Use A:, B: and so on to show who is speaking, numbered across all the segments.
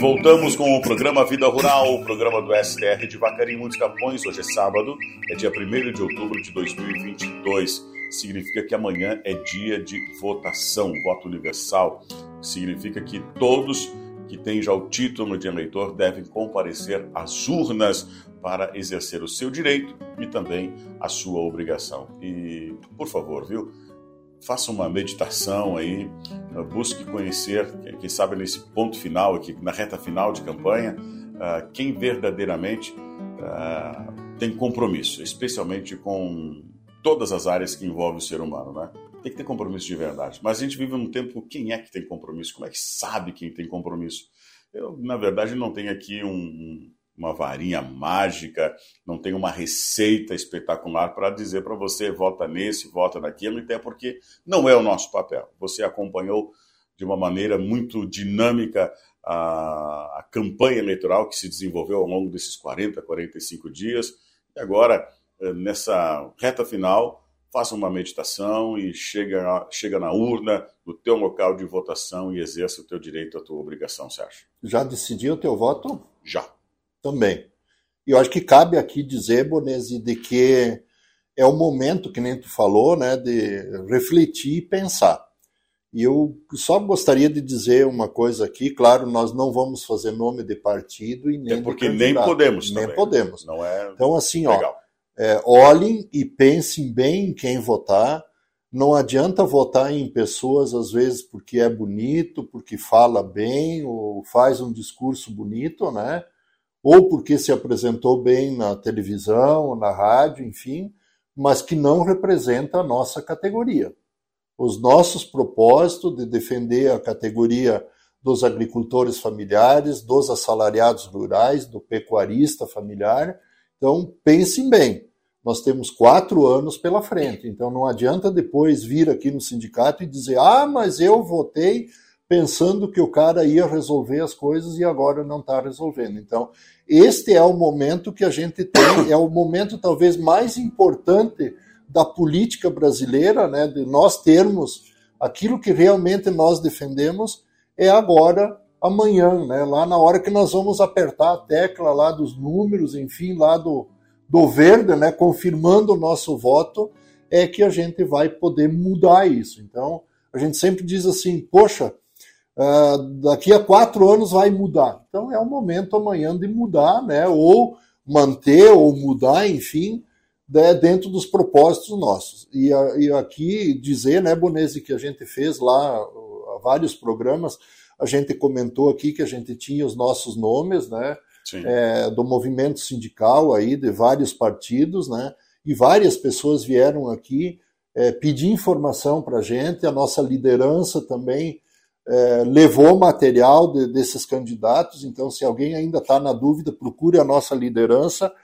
A: Voltamos com o programa Vida Rural, o programa do STR de Vacaria e Muitos Capões. Hoje é sábado, é dia 1º de outubro de 2022. Significa que amanhã é dia de votação, voto universal. Significa que todos que têm já o título de eleitor devem comparecer às urnas para exercer o seu direito e também a sua obrigação. E, por favor, faça uma meditação aí, busque conhecer, quem sabe nesse ponto final aqui, na reta final de campanha, quem verdadeiramente tem compromisso, especialmente com todas as áreas que envolvem o ser humano, né? Tem que ter compromisso de verdade. Mas a gente vive num tempo, quem é que tem compromisso? Como é que sabe quem tem compromisso? Eu, na verdade, não tenho aqui uma varinha mágica, não tenho uma receita espetacular para dizer para você vota nesse, vota naquilo, até porque não é o nosso papel. Você acompanhou de uma maneira muito dinâmica a campanha eleitoral que se desenvolveu ao longo desses 45 dias. E agora, nessa reta final, faça uma meditação e chega na urna, no teu local de votação e exerça o teu direito, a tua obrigação, Sérgio.
B: Já decidiu o teu voto?
A: Já.
B: Também. E eu acho que cabe aqui dizer, Bonesi, de que é o momento, que nem tu falou, né, de refletir e pensar. E eu só gostaria de dizer uma coisa aqui, claro, nós não vamos fazer nome de partido e nem
A: porque
B: de
A: nem podemos
B: nem
A: também.
B: Podemos.
A: Não é
B: então, assim,
A: legal.
B: Olhem e pensem bem em quem votar. Não adianta votar em pessoas, às vezes, porque é bonito, porque fala bem, ou faz um discurso bonito, né? Ou porque se apresentou bem na televisão, na rádio, enfim, mas que não representa a nossa categoria. Os nossos propósitos de defender a categoria dos agricultores familiares, dos assalariados rurais, do pecuarista familiar. Então, pensem bem, nós temos 4 anos pela frente, então não adianta depois vir aqui no sindicato e dizer, mas eu votei pensando que o cara ia resolver as coisas e agora não está resolvendo. Então, este é o momento que a gente tem, é o momento talvez mais importante da política brasileira, né, de nós termos aquilo que realmente nós defendemos, é agora, amanhã, né, lá na hora que nós vamos apertar a tecla lá dos números, enfim, lá do verde, né, confirmando o nosso voto, é que a gente vai poder mudar isso. Então, a gente sempre diz assim, poxa, daqui a 4 anos vai mudar. Então é o momento amanhã de mudar, né? Ou manter, ou mudar, enfim, dentro dos propósitos nossos. E aqui dizer, né, Bonesi, que a gente fez lá vários programas, a gente comentou aqui que a gente tinha os nossos nomes, né? Do movimento sindical aí, de vários partidos, né? E várias pessoas vieram aqui pedir informação para a gente, a nossa liderança também levou material desses candidatos, então se alguém ainda está na dúvida, procure a nossa liderança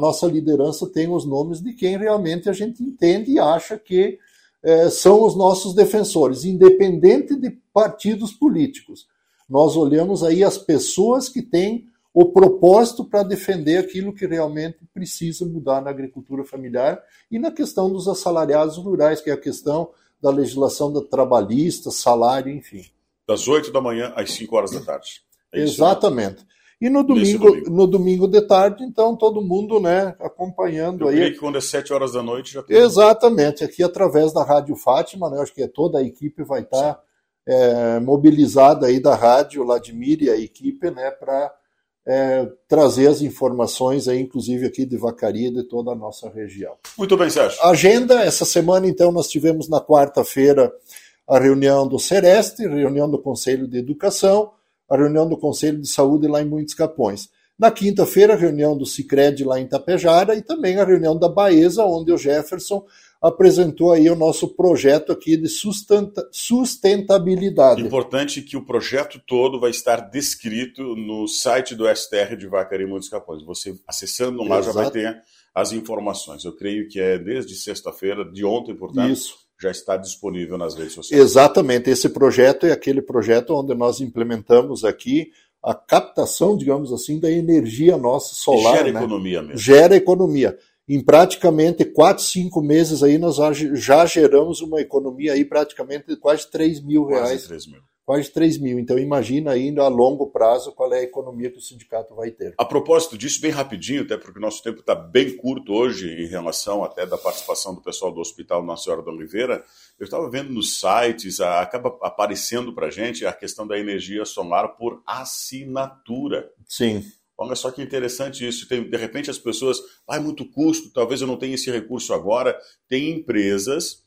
B: tem os nomes de quem realmente a gente entende e acha que são os nossos defensores, independente de partidos políticos. Nós olhamos aí as pessoas que têm o propósito para defender aquilo que realmente precisa mudar na agricultura familiar e na questão dos assalariados rurais, que é a questão da legislação da trabalhista, salário, enfim.
A: Das 8 da manhã às 5 horas da tarde.
B: Exatamente. E no domingo de tarde, então, todo mundo, né, acompanhando. Eu
A: creio que quando é 7 horas da noite já tem.
B: Exatamente, aqui através da Rádio Fátima, né, acho que toda a equipe vai estar mobilizada aí da rádio, Vladimir e a equipe, né, para trazer as informações aí, inclusive aqui de Vacaria, de toda a nossa região.
A: Muito bem, Sérgio.
B: Agenda, essa semana, então, nós tivemos na quarta-feira a reunião do Sereste, reunião do Conselho de Educação, a reunião do Conselho de Saúde lá em Muitos Capões. Na quinta-feira, a reunião do Sicredi lá em Tapejara e também a reunião da Baesa, onde o Jefferson apresentou aí o nosso projeto aqui de sustentabilidade.
A: Importante que o projeto todo vai estar descrito no site do STR de Vacaria e Muitos Capões. Você acessando lá já vai ter as informações. Eu creio que é desde sexta-feira, de ontem, portanto.
B: Isso.
A: Já está disponível nas redes sociais.
B: Exatamente, esse projeto é aquele projeto onde nós implementamos aqui a captação, digamos assim, da energia nossa solar.
A: Gera economia mesmo.
B: Gera economia. Em praticamente 4, 5 meses aí nós já geramos uma economia aí praticamente de quase 3 mil reais. quase 3 mil. Então imagina ainda a longo prazo qual é a economia que o sindicato vai ter.
A: A propósito disso, bem rapidinho, até porque o nosso tempo está bem curto hoje em relação até da participação do pessoal do Hospital Nossa Senhora da Oliveira, eu estava vendo nos sites, acaba aparecendo para a gente a questão da energia solar por assinatura.
B: Sim.
A: Olha só que interessante isso. De repente as pessoas, é muito custo, talvez eu não tenha esse recurso agora. Tem empresas,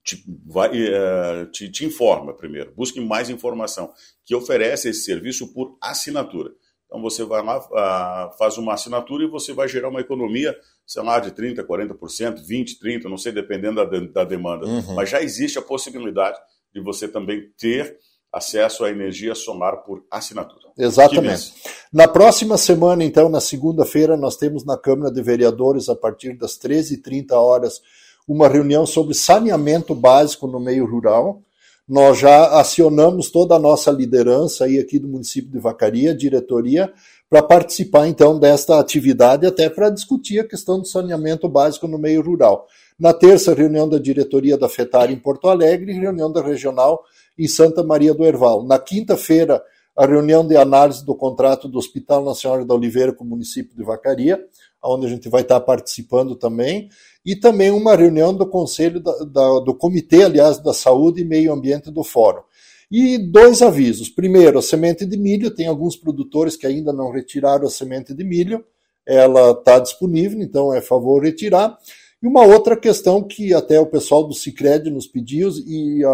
A: te informa primeiro, busque mais informação, que oferece esse serviço por assinatura. Então você vai lá, faz uma assinatura e você vai gerar uma economia, sei lá, de 30%, 40%, 20%, 30%, não sei, dependendo da demanda.
B: Uhum.
A: Mas já existe a possibilidade de você também ter acesso à energia solar por assinatura.
B: Exatamente. Na próxima semana, então, na segunda-feira, nós temos na Câmara de Vereadores, a partir das 13h30, uma reunião sobre saneamento básico no meio rural. Nós já acionamos toda a nossa liderança aí aqui do município de Vacaria, diretoria, para participar, então, desta atividade, até para discutir a questão do saneamento básico no meio rural. Na terça, reunião da diretoria da FETAR em Porto Alegre e reunião da regional em Santa Maria do Herval. Na quinta-feira, a reunião de análise do contrato do Hospital Nossa Senhora da Oliveira com o município de Vacaria, onde a gente vai estar participando também, e também uma reunião do Conselho, do Comitê, aliás, da Saúde e Meio Ambiente do Fórum. E 2 avisos. Primeiro, a semente de milho, tem alguns produtores que ainda não retiraram a semente de milho, ela está disponível, então é favor retirar. E uma outra questão que até o pessoal do Sicredi nos pediu, e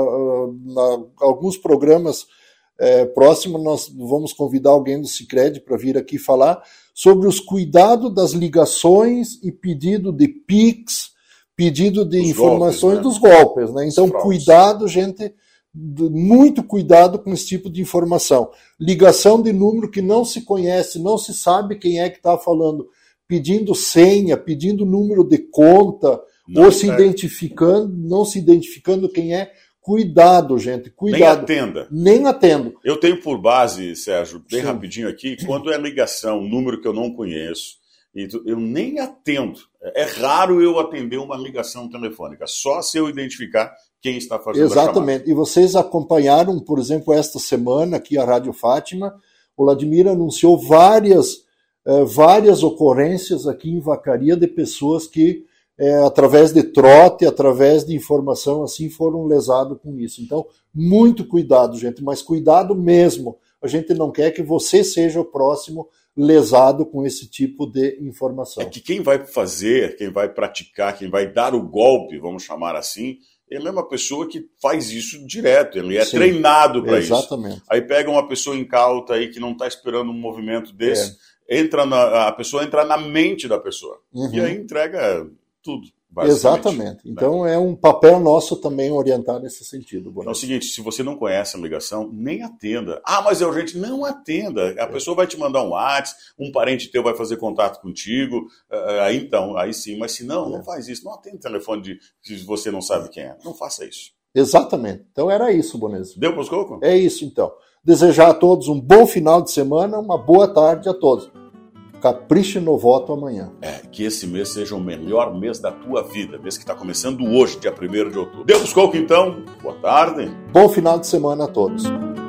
B: alguns programas próximos nós vamos convidar alguém do Sicredi para vir aqui falar sobre os cuidados das ligações e pedido de PIX, pedido de informações dos golpes, né? Então, cuidado, gente, muito cuidado com esse tipo de informação. Ligação de número que não se conhece, não se sabe quem é que está falando, pedindo senha, pedindo número de conta, ou se identificando, não se identificando quem é. Cuidado, gente, cuidado. Nem atenda.
A: Eu tenho por base, Sérgio, bem rapidinho aqui, quando é ligação, número que eu não conheço, eu nem atendo. É raro eu atender uma ligação telefônica, só se eu identificar quem está fazendo a chamada.
B: Exatamente. E vocês acompanharam, por exemplo, esta semana aqui a Rádio Fátima, o Vladimir anunciou várias ocorrências aqui em Vacaria de pessoas que, através de trote, através de informação, assim, foram lesados com isso. Então, muito cuidado, gente, mas cuidado mesmo. A gente não quer que você seja o próximo lesado com esse tipo de informação.
A: É que quem vai fazer, quem vai praticar, quem vai dar o golpe, vamos chamar assim, ele é uma pessoa que faz isso direto, ele é treinado para isso.
B: Exatamente.
A: Aí pega uma pessoa incauta aí que não está esperando um movimento desse, a pessoa entra na mente da pessoa.
B: Uhum.
A: E aí entrega tudo.
B: Exatamente. Então é um papel nosso também orientar nesse sentido.
A: É o seguinte, se você não conhece a ligação, nem atenda. Mas é urgente, não atenda. A pessoa vai te mandar um WhatsApp, um parente teu vai fazer contato contigo, aí sim. Mas se não, não faz isso. Não atenda o telefone se você não sabe quem é. Não faça isso.
B: Exatamente. Então era isso, Bonésio.
A: Deu para os cocos?
B: É isso, então. Desejar a todos um bom final de semana, uma boa tarde a todos. Capriche no voto amanhã.
A: Que esse mês seja o melhor mês da tua vida, mês que está começando hoje, dia 1º de outubro. Deu para os cocos, então. Boa tarde.
B: Bom final de semana a todos.